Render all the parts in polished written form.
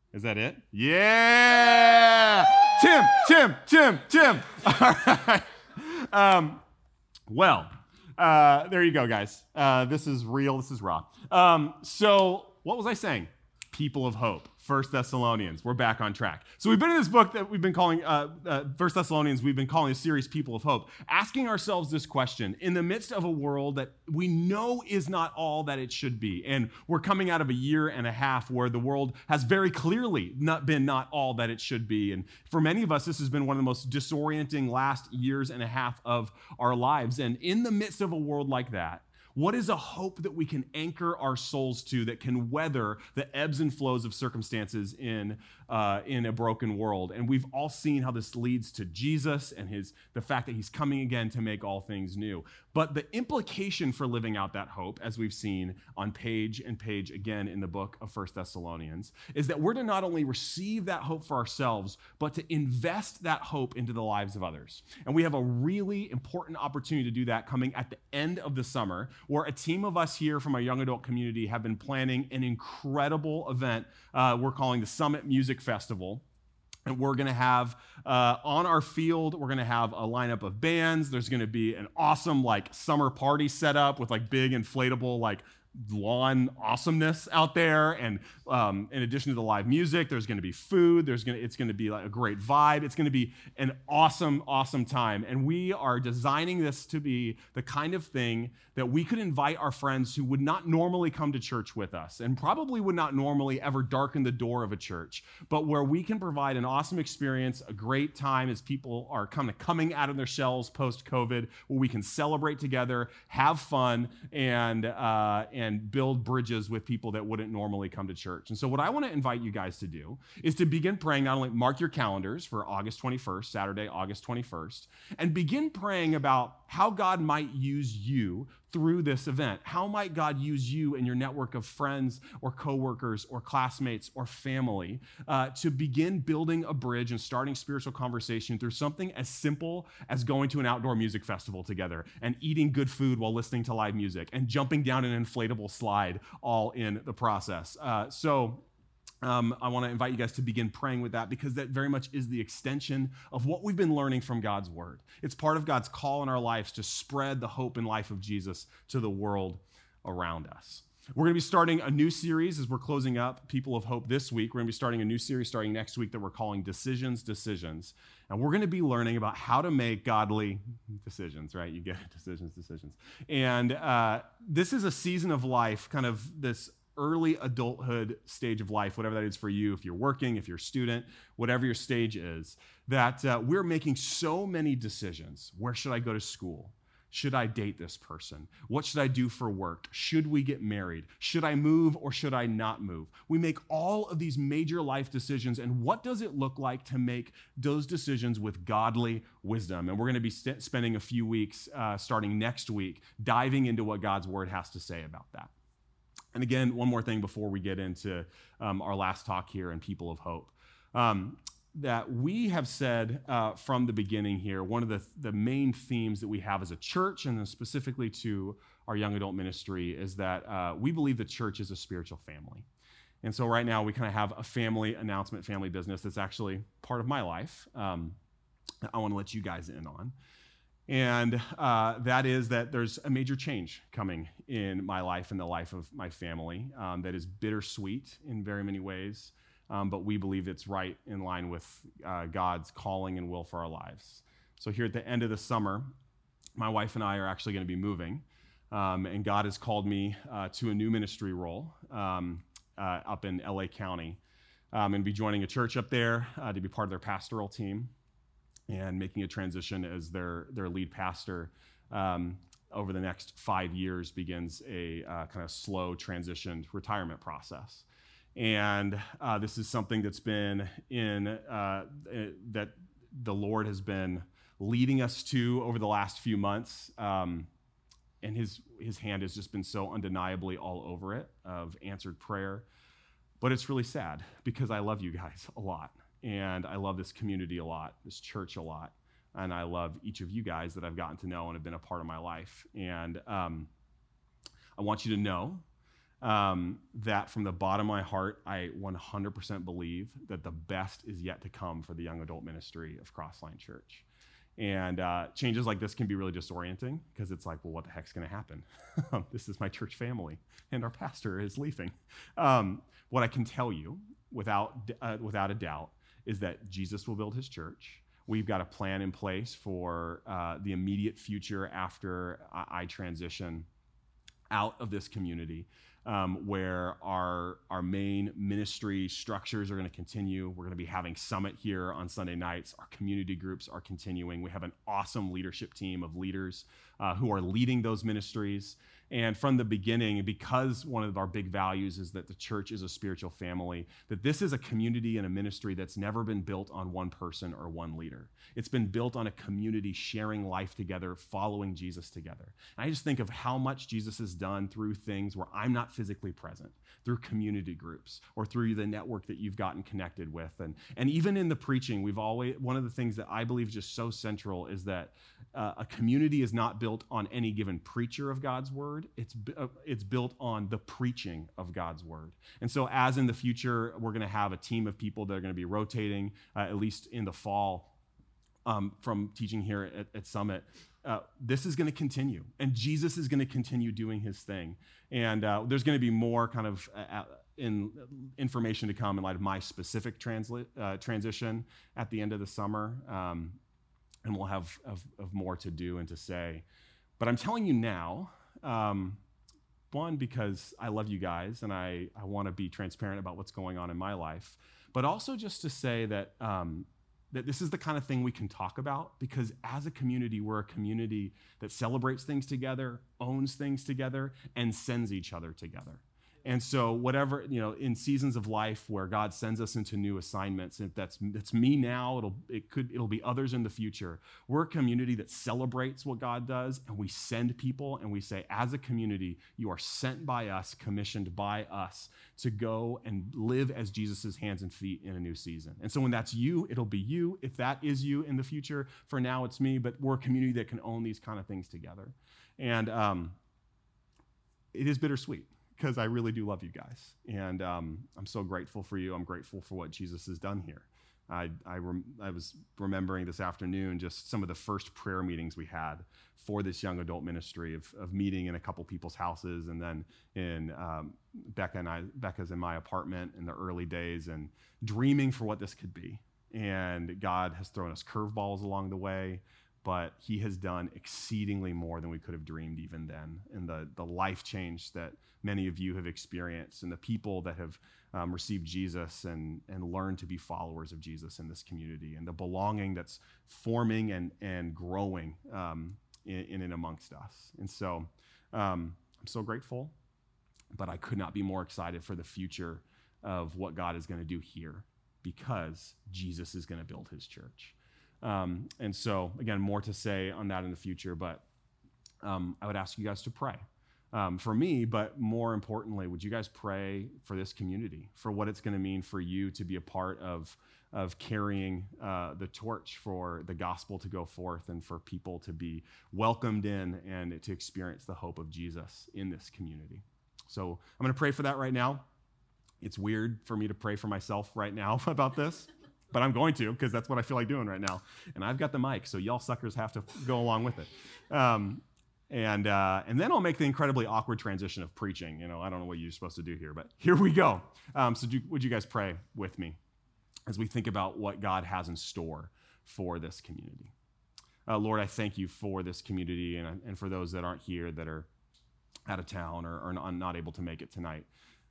Is that it? Yeah! Tim. All right. There you go, guys. This is real. This is raw. So what was I saying? People of hope. 1 Thessalonians. We're back on track. So we've been in this book that we've been calling 1 Thessalonians. We've been calling a series People of Hope, asking ourselves this question in the midst of a world that we know is not all that it should be. And we're coming out of a year and a half where the world has very clearly not all that it should be. And for many of us, this has been one of the most disorienting last years and a half of our lives. And in the midst of a world like that, what is a hope that we can anchor our souls to that can weather the ebbs and flows of circumstances in a broken world? And we've all seen how this leads to Jesus and the fact that he's coming again to make all things new. But the implication for living out that hope, as we've seen on page and page again in the book of 1 Thessalonians, is that we're to not only receive that hope for ourselves, but to invest that hope into the lives of others. And we have a really important opportunity to do that coming at the end of the summer, where a team of us here from our young adult community have been planning an incredible event we're calling the Summit Music Festival. And we're going to have, on our field, we're going to have a lineup of bands. There's going to be an awesome, summer party set up with, big inflatable, lawn awesomeness out there. And in addition to the live music, there's going to be food. It's going to be a great vibe. It's going to be an awesome, awesome time. And we are designing this to be the kind of thing that we could invite our friends who would not normally come to church with us and probably would not normally ever darken the door of a church, but where we can provide an awesome experience, a great time as people are coming out of their shells post-COVID, where we can celebrate together, have fun, and build bridges with people that wouldn't normally come to church. And so what I want to invite you guys to do is to begin praying, not only mark your calendars for August 21st, Saturday, August 21st, and begin praying about how God might use you through this event. How might God use you and your network of friends or coworkers or classmates or family to begin building a bridge and starting spiritual conversation through something as simple as going to an outdoor music festival together and eating good food while listening to live music and jumping down an inflatable slide all in the process. I want to invite you guys to begin praying with that, because that very much is the extension of what we've been learning from God's word. It's part of God's call in our lives to spread the hope and life of Jesus to the world around us. We're going to be starting a new series as we're closing up People of Hope this week. We're going to be starting a new series starting next week that we're calling Decisions. And we're going to be learning about how to make godly decisions, right? You get it, decisions. And this is a season of life, kind of this early adulthood stage of life, whatever that is for you, if you're working, if you're a student, whatever your stage is, that we're making so many decisions. Where should I go to school? Should I date this person? What should I do for work? Should we get married? Should I move or should I not move? We make all of these major life decisions, and what does it look like to make those decisions with godly wisdom? And we're going to be spending a few weeks, starting next week, diving into what God's word has to say about that. And again, one more thing before we get into our last talk here in People of Hope, that we have said from the beginning here, one of the main themes that we have as a church, and specifically to our young adult ministry, is that we believe the church is a spiritual family. And so right now we kind of have a family announcement, family business that's actually part of my life that I want to let you guys in on. And that is that there's a major change coming in my life and the life of my family that is bittersweet in very many ways, but we believe it's right in line with God's calling and will for our lives. So here at the end of the summer, my wife and I are actually going to be moving, and God has called me to a new ministry role up in LA County, and be joining a church up there to be part of their pastoral team, and making a transition as their lead pastor over the next 5 years begins a kind of slow transition retirement process. And this is something that's been that the Lord has been leading us to over the last few months. And his hand has just been so undeniably all over it of answered prayer. But it's really sad because I love you guys a lot. And I love this community a lot, this church a lot. And I love each of you guys that I've gotten to know and have been a part of my life. And I want you to know that from the bottom of my heart, I 100% believe that the best is yet to come for the young adult ministry of Crossline Church. And changes like this can be really disorienting because it's like, well, what the heck's going to happen? This is my church family, and our pastor is leaving. What I can tell you without a doubt is that Jesus will build his church. We've got a plan in place for the immediate future after I transition out of this community, where our main ministry structures are going to continue. We're going to be having Summit here on Sunday nights. Our community groups are continuing. We have an awesome leadership team of leaders who are leading those ministries. And from the beginning, because one of our big values is that the church is a spiritual family, that this is a community and a ministry that's never been built on one person or one leader. It's been built on a community sharing life together, following Jesus together. And I just think of how much Jesus has done through things where I'm not physically present, through community groups or through the network that you've gotten connected with. And even in the preaching, one of the things that I believe is just so central is that a community is not built on any given preacher of God's word. It's built on the preaching of God's word. And so as in the future, we're going to have a team of people that are going to be rotating, at least in the fall, from teaching here at Summit. This is going to continue, and Jesus is going to continue doing his thing. And there's going to be more kind of information to come in light of my specific transition at the end of the summer. And we'll have more to do and to say. But I'm telling you now, one, because I love you guys and I want to be transparent about what's going on in my life, but also just to say that that this is the kind of thing we can talk about, because as a community, we're a community that celebrates things together, owns things together, and sends each other together. And so whatever, in seasons of life where God sends us into new assignments, if that's me now, it'll be others in the future. We're a community that celebrates what God does, and we send people and we say, as a community, you are sent by us, commissioned by us to go and live as Jesus' hands and feet in a new season. And so when that's you, it'll be you. If that is you in the future, for now it's me, but we're a community that can own these kind of things together. And it is bittersweet, because I really do love you guys. And I'm so grateful for you. I'm grateful for what Jesus has done here. I was remembering this afternoon just some of the first prayer meetings we had for this young adult ministry of meeting in a couple people's houses, and then in Becca's in my apartment in the early days, and dreaming for what this could be. And God has thrown us curveballs along the way, but he has done exceedingly more than we could have dreamed even then. And the life change that many of you have experienced, and the people that have received Jesus and learned to be followers of Jesus in this community, and the belonging that's forming and growing in and amongst us. And so I'm so grateful, but I could not be more excited for the future of what God is going to do here, because Jesus is going to build his church. And so, again, more to say on that in the future, but I would ask you guys to pray for me, but more importantly, would you guys pray for this community, for what it's going to mean for you to be a part of carrying the torch for the gospel to go forth, and for people to be welcomed in and to experience the hope of Jesus in this community. So I'm going to pray for that right now. It's weird for me to pray for myself right now about this, but I'm going to, because that's what I feel like doing right now. And I've got the mic, so y'all suckers have to go along with it. And then I'll make the incredibly awkward transition of preaching. I don't know what you're supposed to do here, but here we go. Would you guys pray with me as we think about what God has in store for this community? Lord, I thank you for this community, and for those that aren't here, that are out of town or not able to make it tonight.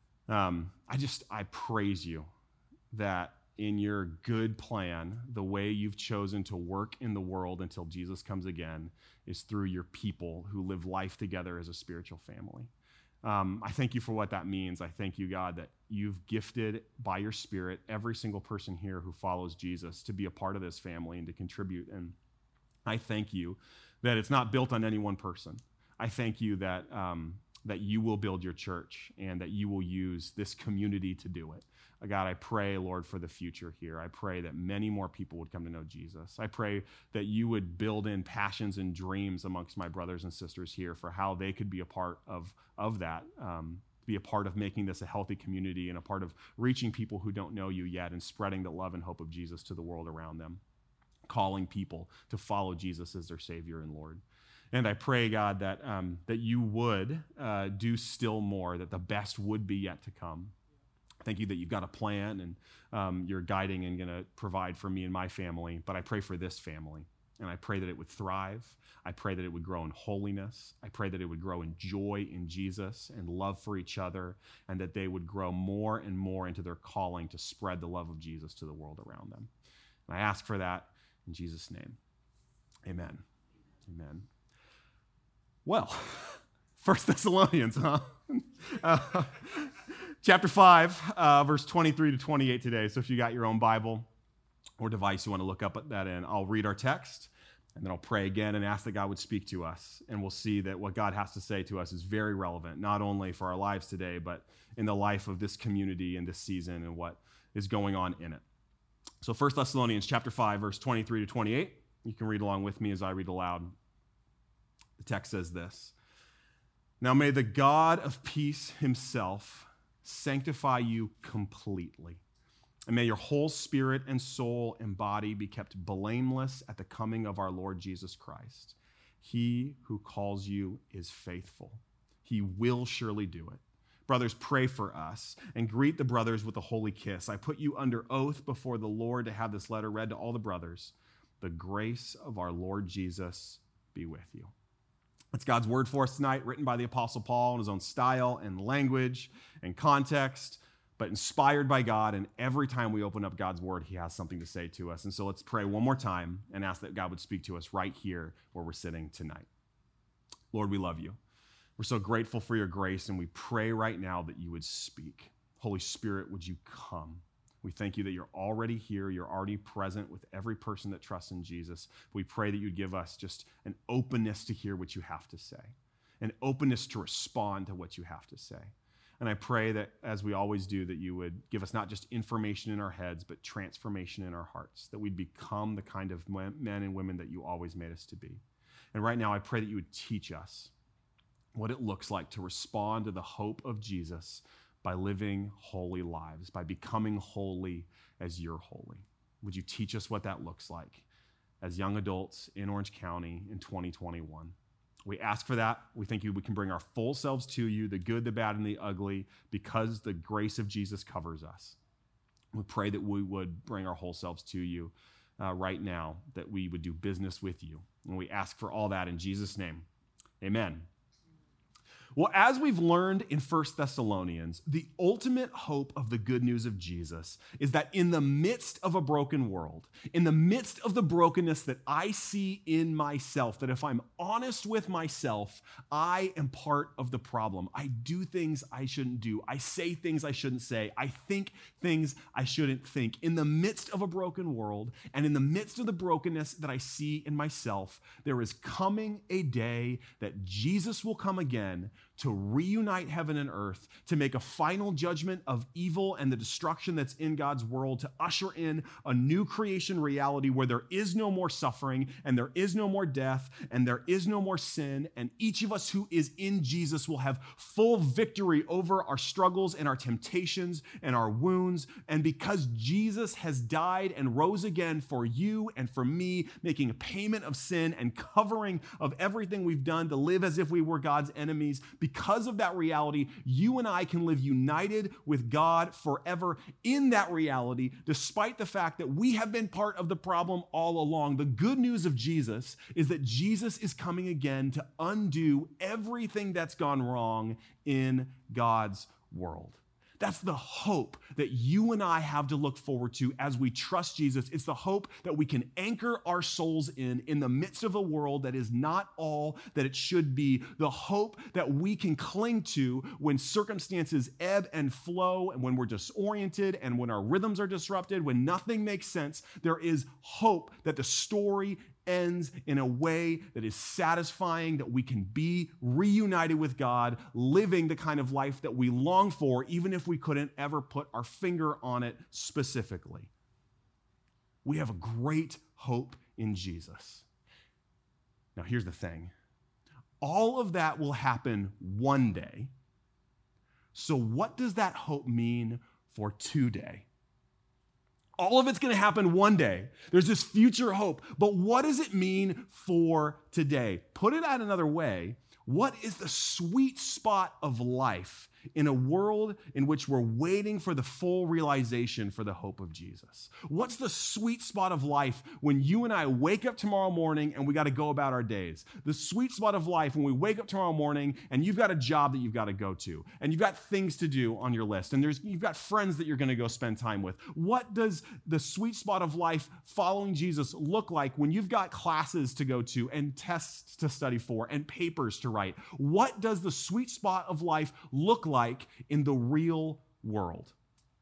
I praise you that in your good plan, the way you've chosen to work in the world until Jesus comes again is through your people who live life together as a spiritual family. I thank you for what that means. I thank you, God, that you've gifted by your Spirit every single person here who follows Jesus to be a part of this family and to contribute. And I thank you that it's not built on any one person. I thank you that you will build your church, and that you will use this community to do it. God, I pray, Lord, for the future here. I pray that many more people would come to know Jesus. I pray that you would build in passions and dreams amongst my brothers and sisters here for how they could be a part of that, be a part of making this a healthy community and a part of reaching people who don't know you yet and spreading the love and hope of Jesus to the world around them, calling people to follow Jesus as their Savior and Lord. And I pray, God, that you would do still more, that the best would be yet to come. Thank you that you've got a plan and you're guiding and going to provide for me and my family. But I pray for this family, and I pray that it would thrive. I pray that it would grow in holiness. I pray that it would grow in joy in Jesus and love for each other, and that they would grow more and more into their calling to spread the love of Jesus to the world around them. And I ask for that in Jesus' name. Amen. Amen. Well, 1 Thessalonians, huh? Chapter 5, verse 23 to 28 today. So if you got your own Bible or device you want to look up at that in, I'll read our text, and then I'll pray again and ask that God would speak to us. And we'll see that what God has to say to us is very relevant, not only for our lives today, but in the life of this community and this season and what is going on in it. So 1 Thessalonians chapter 5, verse 23 to 28. You can read along with me as I read aloud. The text says this: "Now may the God of peace himself sanctify you completely, and may your whole spirit and soul and body be kept blameless at the coming of our Lord Jesus Christ. He who calls you is faithful. He will surely do it. Brothers, pray for us and greet the brothers with a holy kiss. I put you under oath before the Lord to have this letter read to all the brothers. The grace of our Lord Jesus be with you." It's God's word for us tonight, written by the Apostle Paul in his own style and language and context, but inspired by God. And every time we open up God's word, he has something to say to us. And so let's pray one more time and ask that God would speak to us right here where we're sitting tonight. Lord, we love you. We're so grateful for your grace, and we pray right now that you would speak. Holy Spirit, would you come? We thank you that you're already here. You're already present with every person that trusts in Jesus. We pray that you'd give us just an openness to hear what you have to say, an openness to respond to what you have to say. And I pray that, as we always do, that you would give us not just information in our heads, but transformation in our hearts, that we'd become the kind of men and women that you always made us to be. And right now, I pray that you would teach us what it looks like to respond to the hope of Jesus by living holy lives, by becoming holy as you're holy. Would you teach us what that looks like as young adults in Orange County in 2021? We ask for that. We thank you we can bring our full selves to you, the good, the bad, and the ugly, because the grace of Jesus covers us. We pray that we would bring our whole selves to you right now, that we would do business with you. And we ask for all that in Jesus' name. Amen. Well, as we've learned in 1 Thessalonians, the ultimate hope of the good news of Jesus is that in the midst of a broken world, in the midst of the brokenness that I see in myself, that if I'm honest with myself, I am part of the problem. I do things I shouldn't do. I say things I shouldn't say. I think things I shouldn't think. In the midst of a broken world and in the midst of the brokenness that I see in myself, there is coming a day that Jesus will come again to reunite heaven and earth, to make a final judgment of evil and the destruction that's in God's world, to usher in a new creation reality where there is no more suffering and there is no more death and there is no more sin, and each of us who is in Jesus will have full victory over our struggles and our temptations and our wounds. And because Jesus has died and rose again for you and for me, making a payment of sin and covering of everything we've done to live as if we were God's enemies, because of that reality, you and I can live united with God forever in that reality, despite the fact that we have been part of the problem all along. The good news of Jesus is that Jesus is coming again to undo everything that's gone wrong in God's world. That's the hope that you and I have to look forward to as we trust Jesus. It's the hope that we can anchor our souls in the midst of a world that is not all that it should be. The hope that we can cling to when circumstances ebb and flow, and when we're disoriented, and when our rhythms are disrupted, when nothing makes sense. There is hope that the story ends in a way that is satisfying, that we can be reunited with God, living the kind of life that we long for, even if we couldn't ever put our finger on it specifically. We have a great hope in Jesus. Now, here's the thing. All of that will happen one day. So what does that hope mean for today? All of it's going to happen one day. There's this future hope. But what does it mean for today? Put it out another way. What is the sweet spot of life in a world in which we're waiting for the full realization for the hope of Jesus? What's the sweet spot of life when you and I wake up tomorrow morning and we got to go about our days? The sweet spot of life when we wake up tomorrow morning and you've got a job that you've got to go to and you've got things to do on your list and you've got friends that you're going to go spend time with. What does the sweet spot of life following Jesus look like when you've got classes to go to and tests to study for and papers to write? What does the sweet spot of life look like in the real world?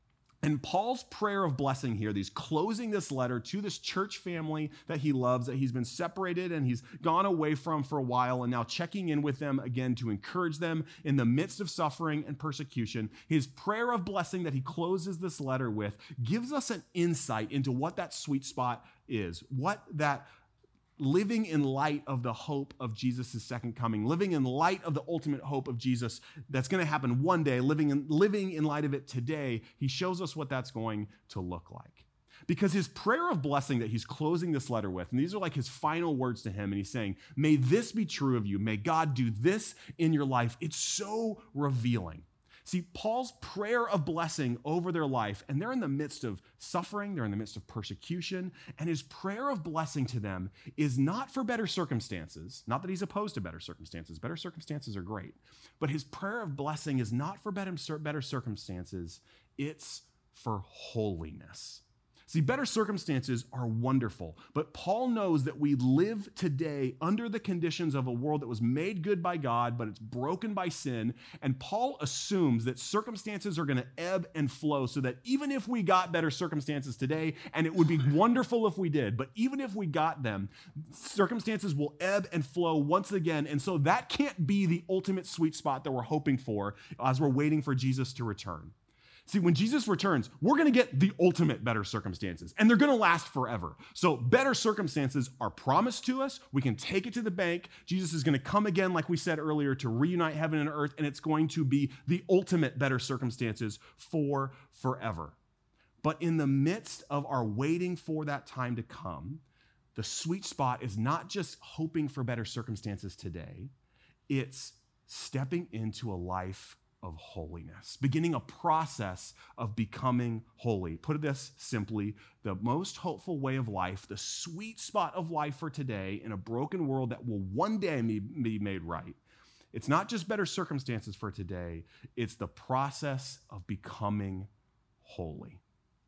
And Paul's prayer of blessing here, he's closing this letter to this church family that he loves, that he's been separated and he's gone away from for a while, and now checking in with them again to encourage them in the midst of suffering and persecution. His prayer of blessing that he closes this letter with gives us an insight into what that sweet spot is, what that living in light of the hope of Jesus' second coming, living in light of the ultimate hope of Jesus that's going to happen one day, living in light of it today, he shows us what that's going to look like. Because his prayer of blessing that he's closing this letter with, and these are like his final words to him, and he's saying, may this be true of you. May God do this in your life. It's so revealing. See, Paul's prayer of blessing over their life, and they're in the midst of suffering, they're in the midst of persecution, and his prayer of blessing to them is not for better circumstances, not that he's opposed to better circumstances are great, but his prayer of blessing is not for better circumstances, it's for holiness. See, better circumstances are wonderful, but Paul knows that we live today under the conditions of a world that was made good by God, but it's broken by sin, and Paul assumes that circumstances are going to ebb and flow, so that even if we got better circumstances today, and it would be wonderful if we did, but even if we got them, circumstances will ebb and flow once again, and so that can't be the ultimate sweet spot that we're hoping for as we're waiting for Jesus to return. See, when Jesus returns, we're going to get the ultimate better circumstances, and they're going to last forever. So better circumstances are promised to us. We can take it to the bank. Jesus is going to come again, like we said earlier, to reunite heaven and earth, and it's going to be the ultimate better circumstances for forever. But in the midst of our waiting for that time to come, the sweet spot is not just hoping for better circumstances today. It's stepping into a life of holiness, beginning a process of becoming holy. Put it this simply, the most hopeful way of life, the sweet spot of life for today in a broken world that will one day be made right. It's not just better circumstances for today, it's the process of becoming holy.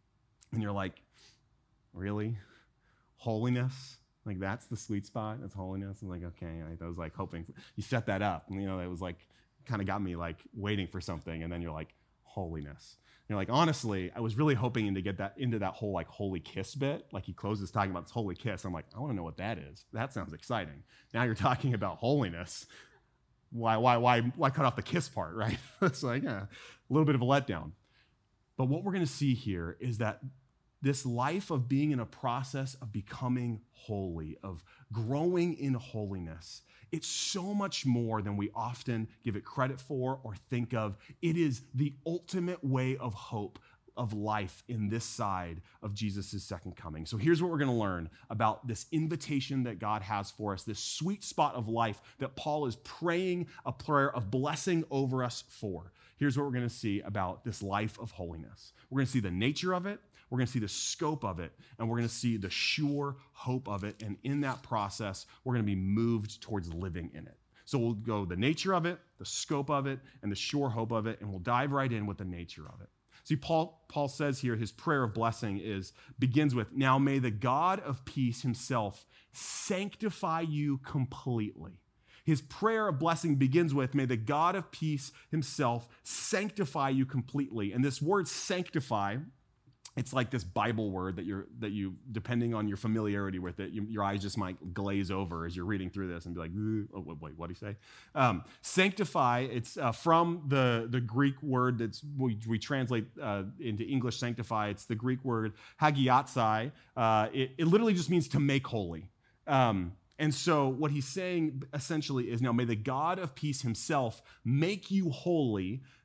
And you're like, really? Holiness? Like that's the sweet spot? That's holiness? I'm like, okay, I was like hoping, you set that up. And it was like, kind of got me like waiting for something, and then you're like, holiness. And you're like, honestly, I was really hoping to get that into that whole like holy kiss bit. Like he closes talking about this holy kiss. I'm like, I want to know what that is. That sounds exciting. Now you're talking about holiness. Why cut off the kiss part, right? It's like a little bit of a letdown. But what we're going to see here is that this life of being in a process of becoming holy, of growing in holiness, it's so much more than we often give it credit for or think of. It is the ultimate way of hope, of life in this side of Jesus' second coming. So here's what we're going to learn about this invitation that God has for us, this sweet spot of life that Paul is praying a prayer of blessing over us for. Here's what we're going to see about this life of holiness. We're going to see the nature of it. We're going to see the scope of it, and we're going to see the sure hope of it. And in that process, we're going to be moved towards living in it. So we'll go the nature of it, the scope of it, and the sure hope of it, and we'll dive right in with the nature of it. See, Paul says here, his prayer of blessing begins with, now may the God of peace himself sanctify you completely. His prayer of blessing begins with, may the God of peace himself sanctify you completely. And this word sanctify, it's like this Bible word that you depending on your familiarity with it, your eyes just might glaze over as you're reading through this and be like, oh, wait, what do you say? Sanctify, it's from the Greek word that's we translate into English sanctify. It's the Greek word hagiatsai. It literally just means to make holy. And so what he's saying essentially is, now may the God of peace himself make you holy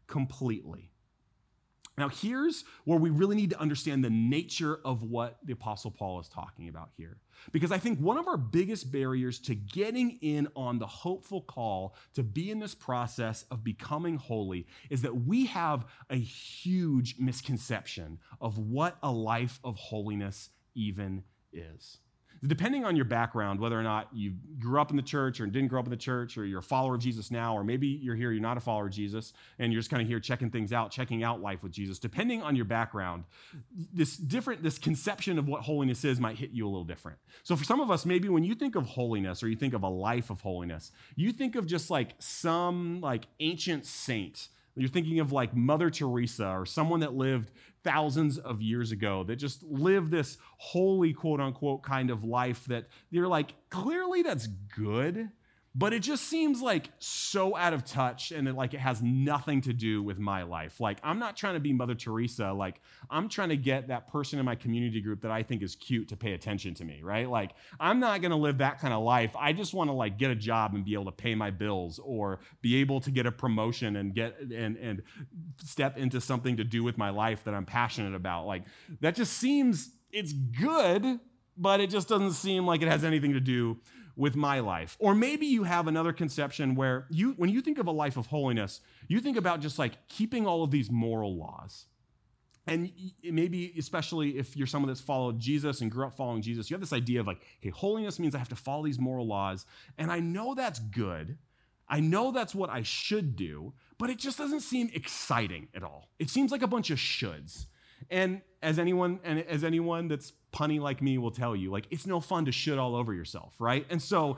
completely. Now, here's where we really need to understand the nature of what the Apostle Paul is talking about here. Because I think one of our biggest barriers to getting in on the hopeful call to be in this process of becoming holy is that we have a huge misconception of what a life of holiness even is. Depending on your background, whether or not you grew up in the church or didn't grow up in the church, or you're a follower of Jesus now, or maybe you're here, you're not a follower of Jesus, and you're just kind of here checking things out, checking out life with Jesus. Depending on your background, this conception of what holiness is might hit you a little different. So for some of us, maybe when you think of holiness or you think of a life of holiness, you think of just like some like ancient saint. You're thinking of like Mother Teresa or someone that lived thousands of years ago that just lived this holy, quote unquote, kind of life that you're like, clearly that's good, but it just seems like so out of touch and it has nothing to do with my life. Like, I'm not trying to be Mother Teresa. Like, I'm trying to get that person in my community group that I think is cute to pay attention to me, right? Like, I'm not going to live that kind of life. I just want to like get a job and be able to pay my bills or be able to get a promotion and get and step into something to do with my life that I'm passionate about. Like, that just seems, it's good, but it just doesn't seem like it has anything to do with my life. Or maybe you have another conception where when you think of a life of holiness, you think about just like keeping all of these moral laws. And maybe, especially if you're someone that's followed Jesus and grew up following Jesus, you have this idea of like, hey, holiness means I have to follow these moral laws. And I know that's good. I know that's what I should do, but it just doesn't seem exciting at all. It seems like a bunch of shoulds. And as anyone that's punny like me will tell you, like, it's no fun to shit all over yourself, right? And so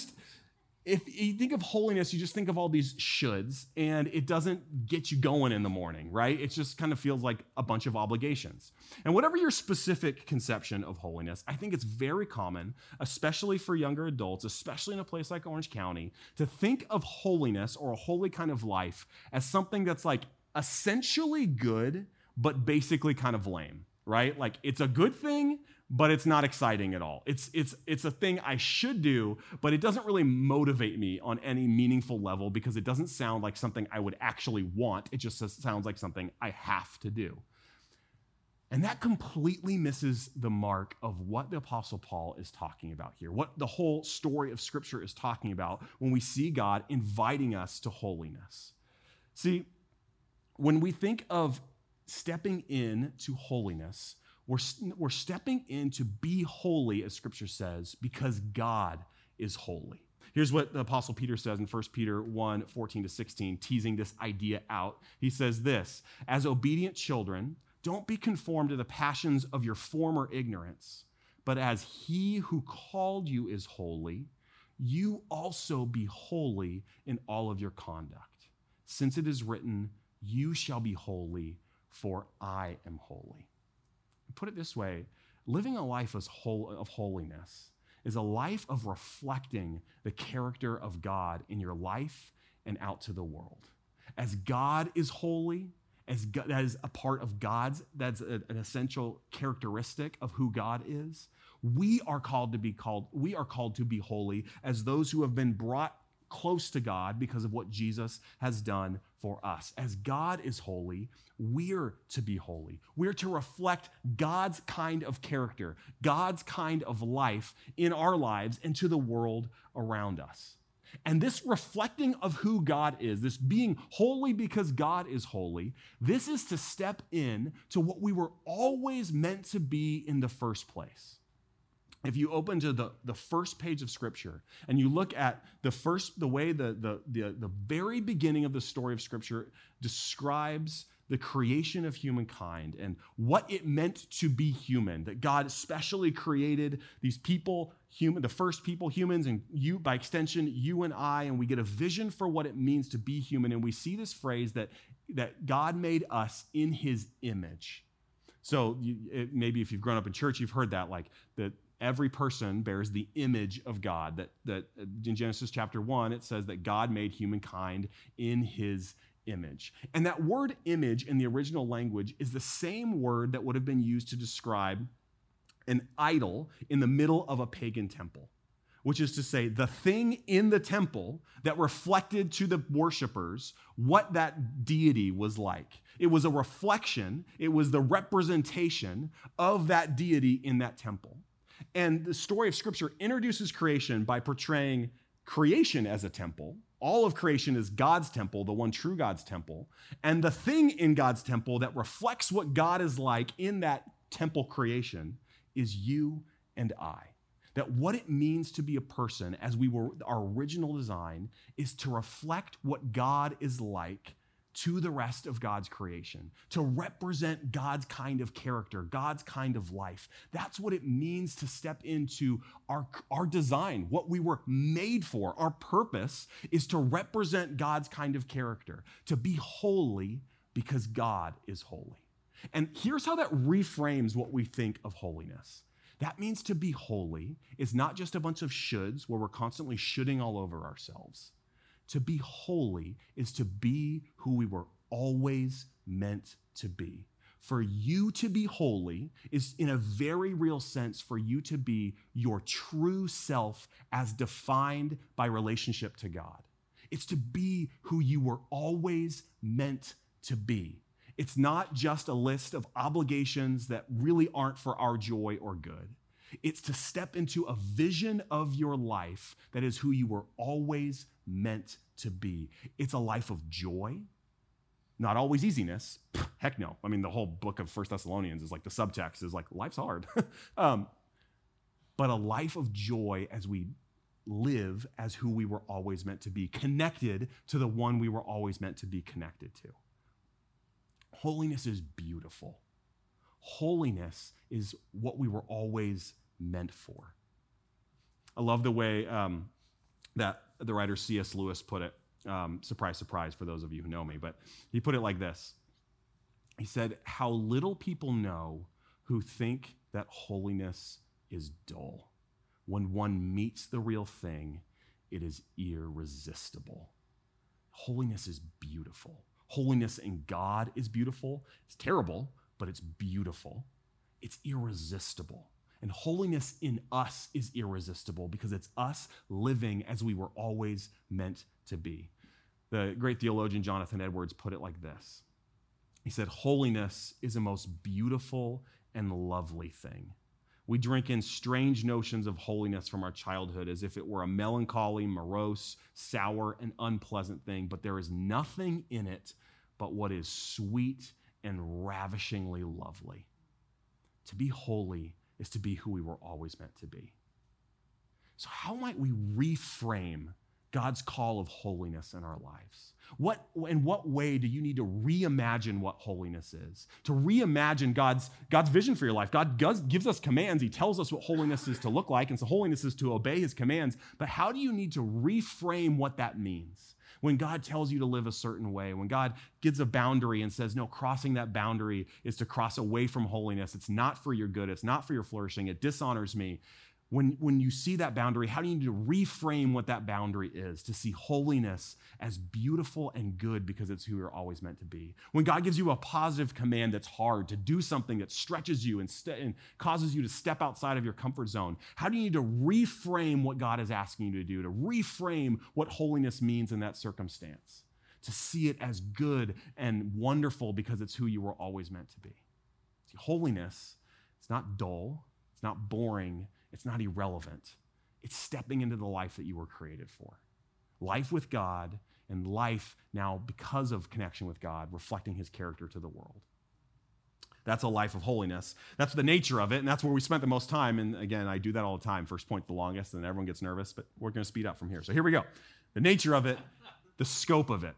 if you think of holiness, you just think of all these shoulds, and it doesn't get you going in the morning, right? It just kind of feels like a bunch of obligations. And whatever your specific conception of holiness, I think it's very common, especially for younger adults, especially in a place like Orange County, to think of holiness or a holy kind of life as something that's like essentially good, but basically kind of lame, right? Like, it's a good thing, but it's not exciting at all. It's a thing I should do, but it doesn't really motivate me on any meaningful level because it doesn't sound like something I would actually want. It just sounds like something I have to do. And that completely misses the mark of what the Apostle Paul is talking about here, what the whole story of Scripture is talking about when we see God inviting us to holiness. See, when we think of stepping in to holiness, we're stepping in to be holy, as Scripture says, because God is holy. Here's what the Apostle Peter says in 1 Peter 1, 14 to 16, teasing this idea out. He says this, as obedient children, don't be conformed to the passions of your former ignorance, but as he who called you is holy, you also be holy in all of your conduct. Since it is written, you shall be holy, for I am holy. Put it this way, living a life of holiness is a life of reflecting the character of God in your life and out to the world. As God is holy, as God, that is a part of God's, that's an essential characteristic of who God is. We are called to be holy as those who have been brought close to God because of what Jesus has done for us. As God is holy, we're to be holy. We're to reflect God's kind of character, God's kind of life in our lives and to the world around us. And this reflecting of who God is, this being holy because God is holy, this is to step in to what we were always meant to be in the first place. If you open to the first page of Scripture and you look at the way the very beginning of the story of Scripture describes the creation of humankind and what it meant to be human, that God especially created these people, the first people, humans, and you, by extension, you and I, and we get a vision for what it means to be human, and we see this phrase that God made us in his image. So maybe if you've grown up in church, you've heard that, like that every person bears the image of God. That in Genesis chapter 1, it says that God made humankind in his image. And that word image in the original language is the same word that would have been used to describe an idol in the middle of a pagan temple. which is to say the thing in the temple that reflected to the worshipers what that deity was like. It was a reflection, it was the representation of that deity in that temple. And the story of Scripture introduces creation by portraying creation as a temple. All of creation is God's temple, the one true God's temple. And the thing in God's temple that reflects what God is like in that temple creation is you and I. That what it means to be a person, as we were our original design, is to reflect what God is like to the rest of God's creation, to represent God's kind of character, God's kind of life. That's what it means to step into our design, what we were made for. Our purpose is to represent God's kind of character, to be holy because God is holy. And here's how that reframes what we think of holiness. That means to be holy is not just a bunch of shoulds where we're constantly shoulding all over ourselves. To be holy is to be who we were always meant to be. For you to be holy is, in a very real sense, for you to be your true self as defined by relationship to God. It's to be who you were always meant to be. It's not just a list of obligations that really aren't for our joy or good. It's to step into a vision of your life that is who you were always meant to be. It's a life of joy, not always easiness. Heck no. I mean, the whole book of 1 Thessalonians is like the subtext is like, life's hard. But a life of joy as we live as who we were always meant to be, connected to the one we were always meant to be connected to. Holiness is beautiful. Holiness is what we were always meant for. I love the way that the writer C.S. Lewis put it. Surprise, surprise for those of you who know me, but he put it like this. He said, how little people know who think that holiness is dull. When one meets the real thing, it is irresistible. Holiness is beautiful. Holiness in God is beautiful. It's terrible, but it's beautiful. It's irresistible. And holiness in us is irresistible because it's us living as we were always meant to be. The great theologian Jonathan Edwards put it like this. He said, holiness is a most beautiful and lovely thing. We drink in strange notions of holiness from our childhood as if it were a melancholy, morose, sour, and unpleasant thing, but there is nothing in it but what is sweet and ravishingly lovely. To be holy is to be who we were always meant to be. So how might we reframe God's call of holiness in our lives? In what way do you need to reimagine what holiness is? To reimagine God's vision for your life. God gives us commands. He tells us what holiness is to look like, and so holiness is to obey his commands. But how do you need to reframe what that means? When God tells you to live a certain way, when God gives a boundary and says, no, crossing that boundary is to cross away from holiness. It's not for your good. It's not for your flourishing. It dishonors me. When you see that boundary, how do you need to reframe what that boundary is to see holiness as beautiful and good because it's who you're always meant to be? When God gives you a positive command that's hard, to do something that stretches you and causes you to step outside of your comfort zone, how do you need to reframe what God is asking you to do, to reframe what holiness means in that circumstance, to see it as good and wonderful because it's who you were always meant to be? See, holiness, it's not dull, it's not boring, it's not irrelevant. It's stepping into the life that you were created for. Life with God, and life now, because of connection with God, reflecting his character to the world. That's a life of holiness. That's the nature of it, and that's where we spent the most time. And again, I do that all the time. First point the longest, and everyone gets nervous, but we're going to speed up from here. So here we go. The nature of it, the scope of it.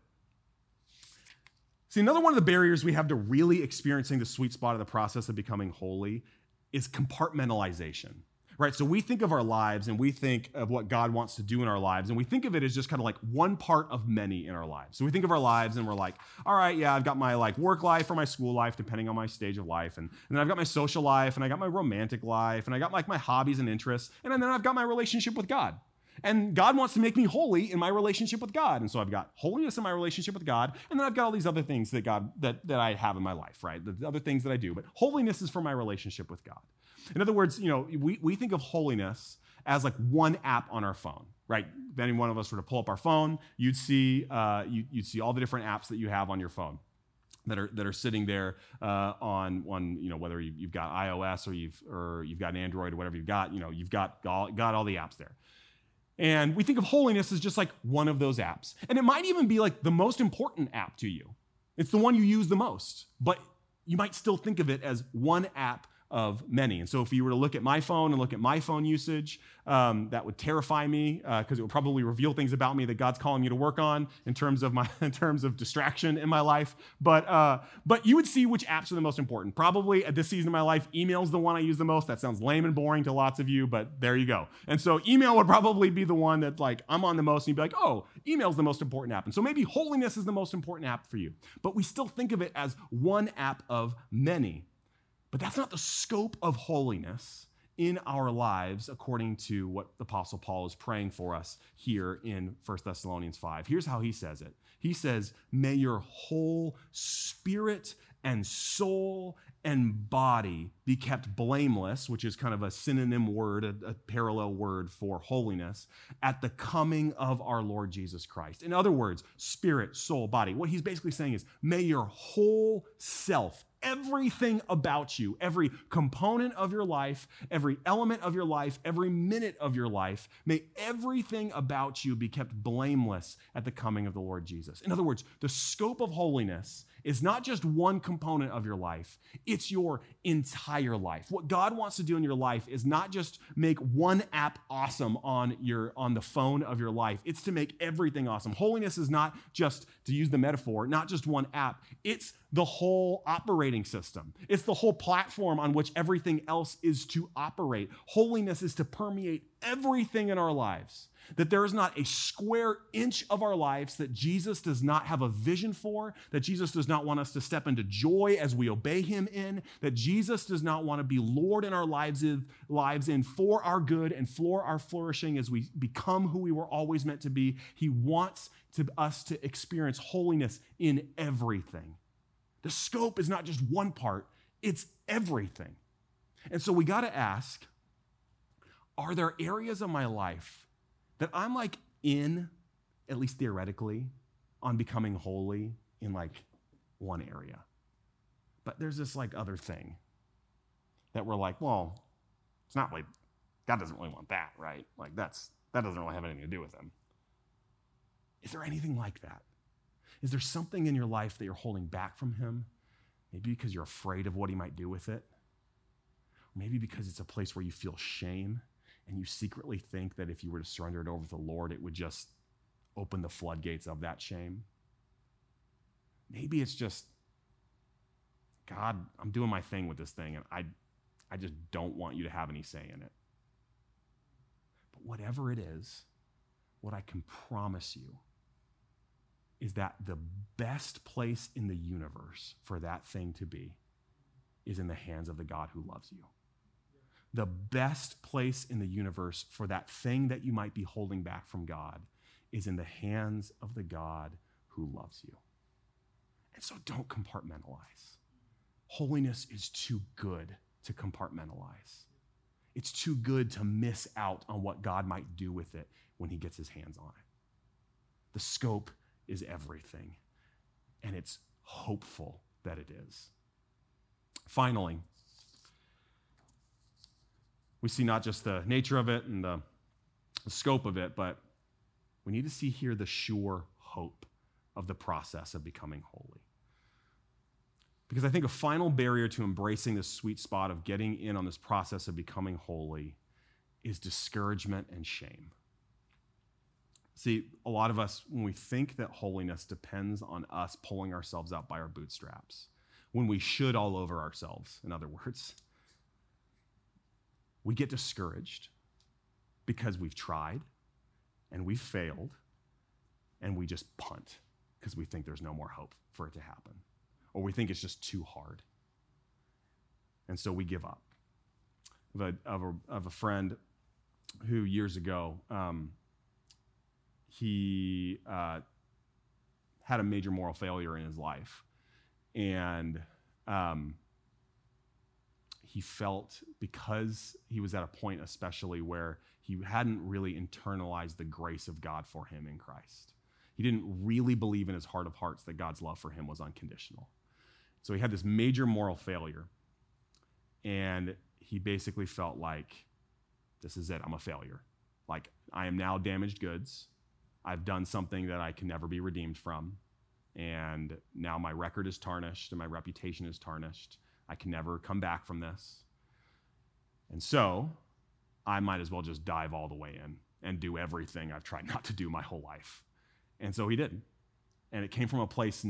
See, another one of the barriers we have to really experiencing the sweet spot of the process of becoming holy is compartmentalization. Right, so we think of our lives and we think of what God wants to do in our lives, and we think of it as just kind of like one part of many in our lives. So we think of our lives and we're like, all right, yeah, I've got my like work life or my school life, depending on my stage of life, and then I've got my social life, and I got my romantic life, and I got like my hobbies and interests, and then I've got my relationship with God. And God wants to make me holy in my relationship with God. And so I've got holiness in my relationship with God, and then I've got all these other things that that I have in my life, right? The other things that I do. But holiness is for my relationship with God. In other words, we think of holiness as like one app on our phone, right? If any one of us were to pull up our phone, you'd see you'd see all the different apps that you have on your phone that are sitting there on whether you've got iOS or you've got an Android or whatever you've got, you've got all the apps there. And we think of holiness as just like one of those apps. And it might even be like the most important app to you. It's the one you use the most, but you might still think of it as one app of many. And so if you were to look at my phone and look at my phone usage, that would terrify me because it would probably reveal things about me that God's calling me to work on in terms of distraction in my life. But you would see which apps are the most important. Probably at this season of my life, email's the one I use the most. That sounds lame and boring to lots of you, but there you go. And so email would probably be the one that like I'm on the most, and you'd be like, oh, email's the most important app. And so maybe holiness is the most important app for you. But we still think of it as one app of many. But that's not the scope of holiness in our lives according to what the Apostle Paul is praying for us here in 1 Thessalonians 5. Here's how he says it. He says, may your whole spirit and soul and body be kept blameless, which is kind of a synonym word, a parallel word for holiness, at the coming of our Lord Jesus Christ. In other words, spirit, soul, body. What he's basically saying is, may your whole self, everything about you, every component of your life, every element of your life, every minute of your life, may everything about you be kept blameless at the coming of the Lord Jesus. In other words, the scope of holiness is not just one component of your life, it's your entire life. What God wants to do in your life is not just make one app awesome on the phone of your life, it's to make everything awesome. Holiness is not just, to use the metaphor, not just one app, it's the whole operating system. It's the whole platform on which everything else is to operate. Holiness is to permeate everything in our lives. That there is not a square inch of our lives that Jesus does not have a vision for, that Jesus does not want us to step into joy as we obey him in, that Jesus does not want to be Lord in our lives in for our good and for our flourishing as we become who we were always meant to be. He wants us to experience holiness in everything. The scope is not just one part, it's everything. And so we got to ask, are there areas of my life that I'm like in, at least theoretically, on becoming holy in like one area? But there's this like other thing that we're like, well, it's not like, God doesn't really want that, right? Like that doesn't really have anything to do with him. Is there anything like that? Is there something in your life that you're holding back from him? Maybe because you're afraid of what he might do with it. Or maybe because it's a place where you feel shame and you secretly think that if you were to surrender it over to the Lord, it would just open the floodgates of that shame. Maybe it's just, God, I'm doing my thing with this thing and I just don't want you to have any say in it. But whatever it is, what I can promise you is that the best place in the universe for that thing to be is in the hands of the God who loves you. The best place in the universe for that thing that you might be holding back from God is in the hands of the God who loves you. And so don't compartmentalize. Holiness is too good to compartmentalize. It's too good to miss out on what God might do with it when he gets his hands on it. The scope is everything, and it's hopeful that it is. Finally, we see not just the nature of it and the scope of it, but we need to see here the sure hope of the process of becoming holy. Because I think a final barrier to embracing this sweet spot of getting in on this process of becoming holy is discouragement and shame. See, a lot of us, when we think that holiness depends on us pulling ourselves up by our bootstraps, when we should all over ourselves, in other words, we get discouraged because we've tried and we've failed and we just punt because we think there's no more hope for it to happen, or we think it's just too hard. And so we give up. Of a friend who years ago, he had a major moral failure in his life. And he felt, because he was at a point especially where he hadn't really internalized the grace of God for him in Christ. He didn't really believe in his heart of hearts that God's love for him was unconditional. So he had this major moral failure, and he basically felt like, this is it, I'm a failure. Like, I am now damaged goods. I've done something that I can never be redeemed from, and now my record is tarnished and my reputation is tarnished. I can never come back from this. And so I might as well just dive all the way in and do everything I've tried not to do my whole life. And so he did. And it came from a place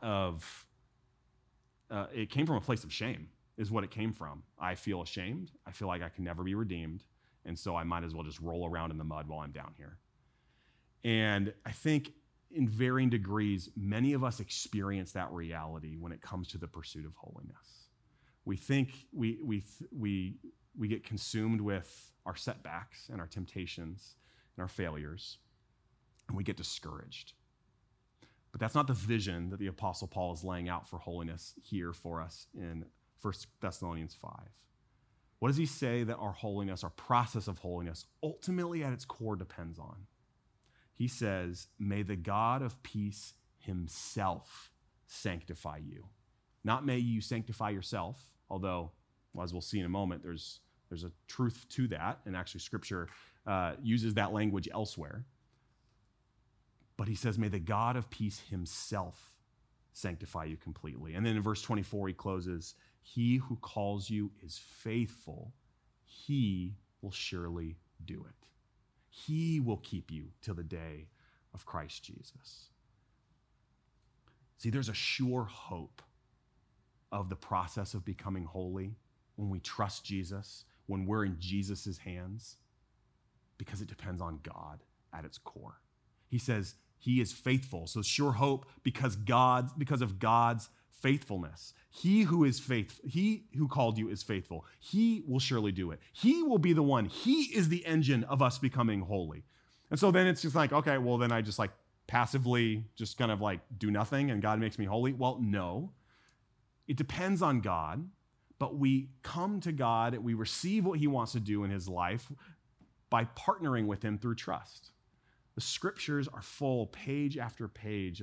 it came from a place of shame, is what it came from. I feel ashamed. I feel like I can never be redeemed. And so I might as well just roll around in the mud while I'm down here. And I think in varying degrees, many of us experience that reality when it comes to the pursuit of holiness. We think we get consumed with our setbacks and our temptations and our failures, and we get discouraged. But that's not the vision that the Apostle Paul is laying out for holiness here for us in 1 Thessalonians 5. What does he say that our holiness, our process of holiness, ultimately at its core depends on? He says, may the God of peace himself sanctify you. Not may you sanctify yourself, although, as we'll see in a moment, there's a truth to that, and actually Scripture uses that language elsewhere. But he says, may the God of peace himself sanctify you completely. And then in verse 24, he closes, he who calls you is faithful. He will surely do it. He will keep you till the day of Christ Jesus. See, there's a sure hope of the process of becoming holy when we trust Jesus, when we're in Jesus' hands, because it depends on God at its core. He says he is faithful. So sure hope because of God's faithfulness. He who called you is faithful. He will surely do it. He will be the one. He is the engine of us becoming holy. And so then it's just like, okay, well then I just like passively just kind of like do nothing and God makes me holy. Well, no. It depends on God, but we come to God, we receive what he wants to do in his life by partnering with him through trust. The scriptures are full, page after page,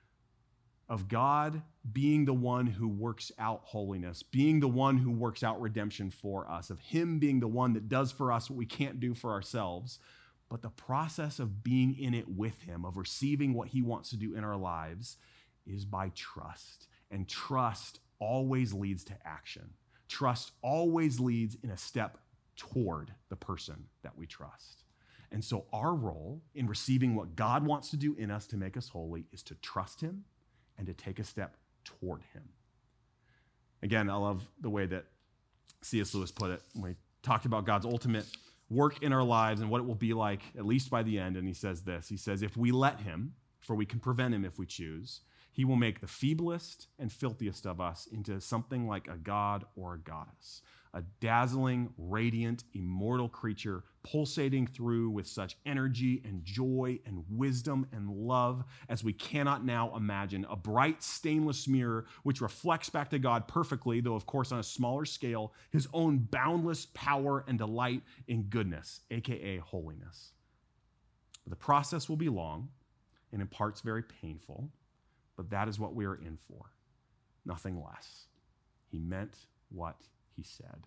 of God being the one who works out holiness, being the one who works out redemption for us, of him being the one that does for us what we can't do for ourselves. But the process of being in it with him, of receiving what he wants to do in our lives, is by trust. And trust always leads to action. Trust always leads in a step toward the person that we trust. And so our role in receiving what God wants to do in us to make us holy is to trust him and to take a step toward him. Again, I love the way that C.S. Lewis put it when he talked about God's ultimate work in our lives and what it will be like, at least by the end. And he says this, he says, if we let him, for we can prevent him if we choose, he will make the feeblest and filthiest of us into something like a god or a goddess, a dazzling, radiant, immortal creature pulsating through with such energy and joy and wisdom and love as we cannot now imagine, a bright stainless mirror which reflects back to God perfectly, though of course on a smaller scale, his own boundless power and delight in goodness, aka holiness. The process will be long and in parts very painful, but that is what we are in for, nothing less. He meant what he said.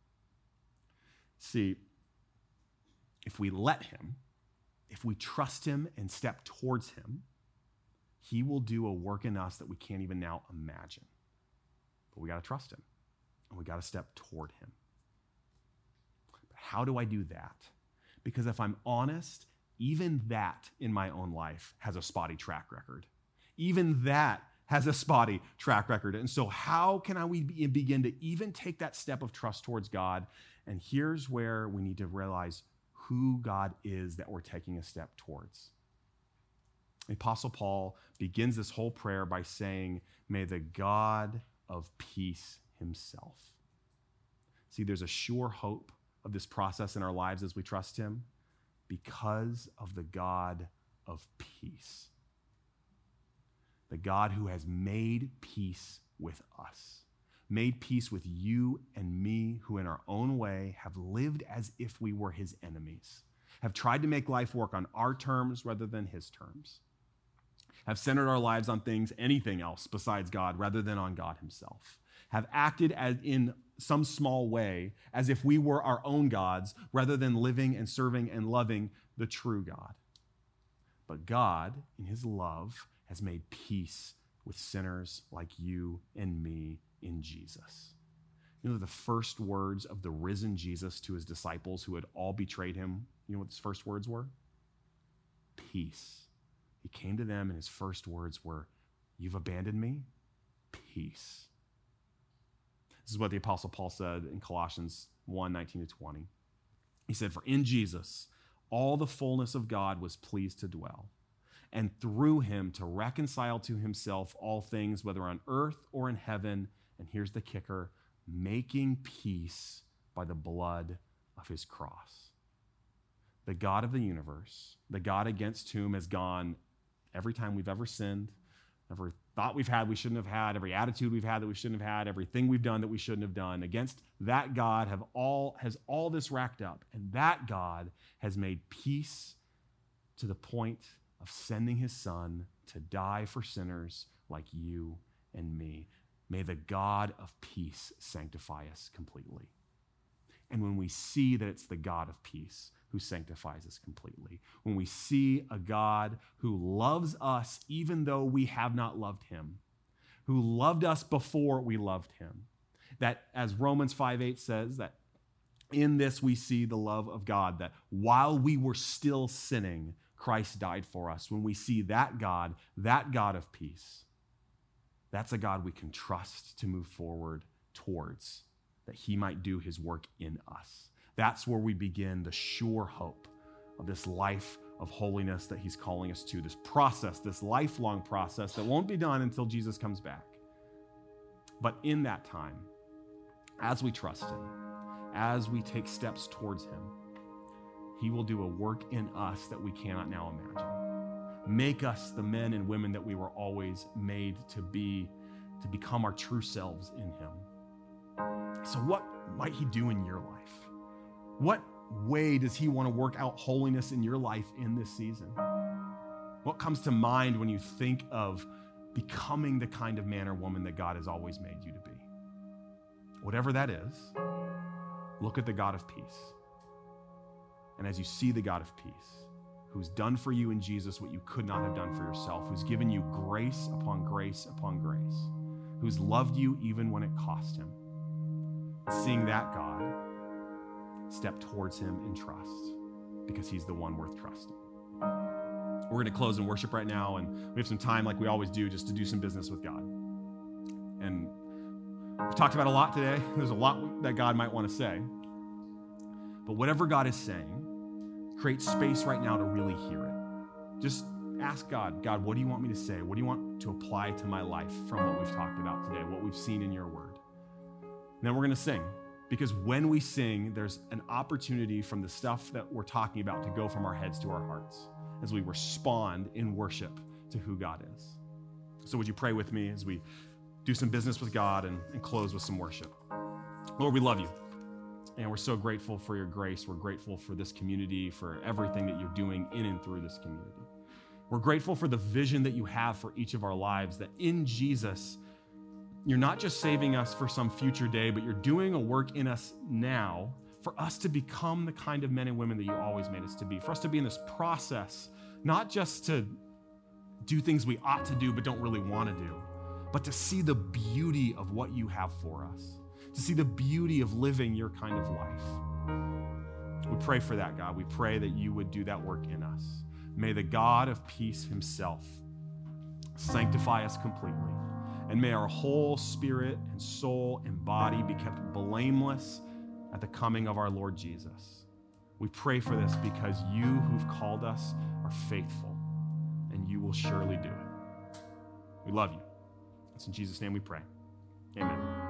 See, if we let him, if we trust him and step towards him, he will do a work in us that we can't even now imagine. But we got to trust him, and we got to step toward him. But how do I do that? Because if I'm honest, even that in my own life has a spotty track record. Even that has a spotty track record. And so how can we begin to even take that step of trust towards God? And here's where we need to realize who God is that we're taking a step towards. The Apostle Paul begins this whole prayer by saying, may the God of peace himself. See, there's a sure hope of this process in our lives as we trust him because of the God of peace. The God who has made peace with us, made peace with you and me, who in our own way have lived as if we were his enemies, have tried to make life work on our terms rather than his terms, have centered our lives on anything else besides God rather than on God himself, have acted as in some small way as if we were our own gods rather than living and serving and loving the true God. But God, in his love, has made peace with sinners like you and me in Jesus. You know the first words of the risen Jesus to his disciples who had all betrayed him, you know what his first words were? Peace. He came to them and his first words were, "You've abandoned me? Peace." This is what the Apostle Paul said in Colossians 1:19-20. He said, "For in Jesus, all the fullness of God was pleased to dwell, and through him to reconcile to himself all things, whether on earth or in heaven," and here's the kicker, "making peace by the blood of his cross." The God of the universe, the God against whom has gone every time we've ever sinned, every thought we've had we shouldn't have had, every attitude we've had that we shouldn't have had, everything we've done that we shouldn't have done, against that God has all this racked up, and that God has made peace to the point of sending his son to die for sinners like you and me. May the God of peace sanctify us completely. And when we see that it's the God of peace who sanctifies us completely, when we see a God who loves us even though we have not loved him, who loved us before we loved him, that as Romans 5:8 says, that in this we see the love of God, that while we were still sinning, Christ died for us. When we see that God of peace, that's a God we can trust to move forward towards, that he might do his work in us. That's where we begin the sure hope of this life of holiness that he's calling us to, this process, this lifelong process that won't be done until Jesus comes back. But in that time, as we trust him, as we take steps towards him, he will do a work in us that we cannot now imagine. Make us the men and women that we were always made to be, to become our true selves in him. So what might he do in your life? What way does he want to work out holiness in your life in this season? What comes to mind when you think of becoming the kind of man or woman that God has always made you to be? Whatever that is, look at the God of peace. And as you see the God of peace, who's done for you in Jesus what you could not have done for yourself, who's given you grace upon grace upon grace, who's loved you even when it cost him, seeing that God, step towards him in trust, because he's the one worth trusting. We're going to close in worship right now, and we have some time like we always do just to do some business with God. And we've talked about a lot today. There's a lot that God might want to say. But whatever God is saying, create space right now to really hear it. Just ask God, God, what do you want me to say? What do you want to apply to my life from what we've talked about today, what we've seen in your word? And then we're going to sing. Because when we sing, there's an opportunity from the stuff that we're talking about to go from our heads to our hearts as we respond in worship to who God is. So would you pray with me as we do some business with God and close with some worship? Lord, we love you. And we're so grateful for your grace. We're grateful for this community, for everything that you're doing in and through this community. We're grateful for the vision that you have for each of our lives, that in Jesus, you're not just saving us for some future day, but you're doing a work in us now for us to become the kind of men and women that you always made us to be, for us to be in this process, not just to do things we ought to do but don't really want to do, but to see the beauty of what you have for us, to see the beauty of living your kind of life. We pray for that, God. We pray that you would do that work in us. May the God of peace himself sanctify us completely. And may our whole spirit and soul and body be kept blameless at the coming of our Lord Jesus. We pray for this because you who've called us are faithful, and you will surely do it. We love you. It's in Jesus' name we pray. Amen.